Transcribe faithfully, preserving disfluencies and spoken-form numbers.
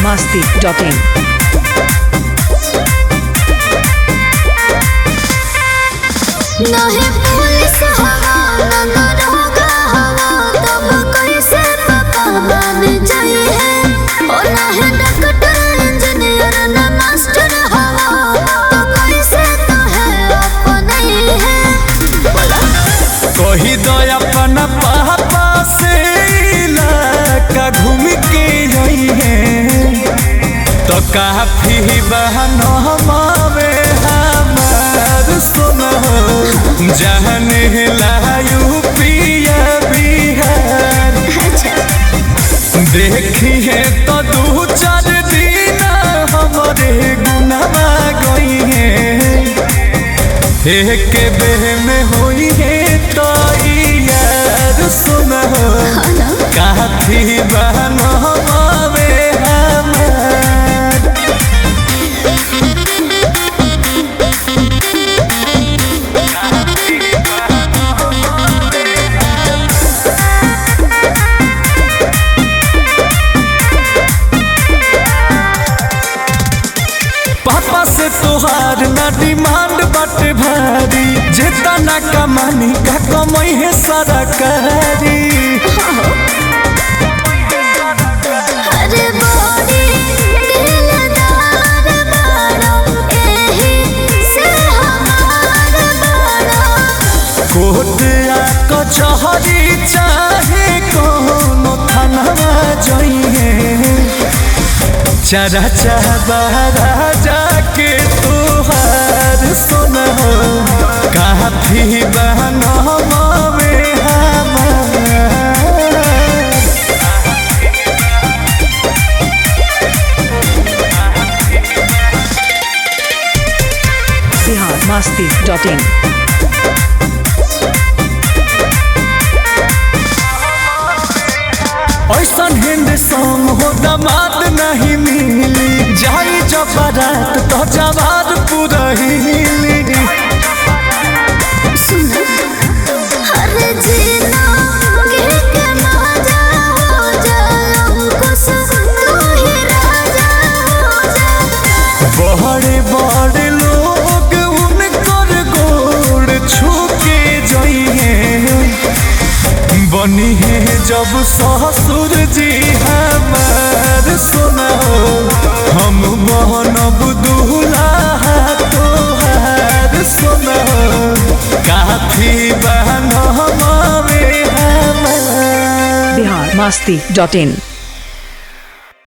masti dot in. नहीं police हवा ना दरोगा हवा तब कैसे पता बन जाइए ओ नहीं डॉक्टर इंजीनियर ना मास्टर हवा तो कैसे तो है अपने है कही दो अपन पापा से इलाका घूम के आई है तो काफी बहनो हमारे हमार सुनो जहने लायू पिया बिहार देखी है तो दू चार दिन हमारे गुनामा गई है एक बेह में हुई है तो यार सुनो काफी बहनो हमारे हमार पापा से तोहार ना डिमांड बाटे भारी जितना कमानी का कमाई है सरकारी अरे बॉडी दिलदार बाड़ो एही से हमार बाड़ो कोटिया कचहरी चाहे कोनो थाना जाइए चरा चाहबारा जाके तुहार सुनो काफी बहनो मावे हमार Bihar masti dot in. ऐसा हिंद सॉन्ग हो दमाद नहीं मिली जाई जब बारात तो जवाब पूरा हिली सुन हर जीना गिर के मजा हो जाऊं कुछ तू ही राजा हो जा बड़े बड़े लोग उनकर गोड़ छू के जाइए बनी है जब ससुर जी हमार सुनो हम बहनब दूल्हा तोहार सुनो काफी बहन हमारे हमार Bihar masti dot in.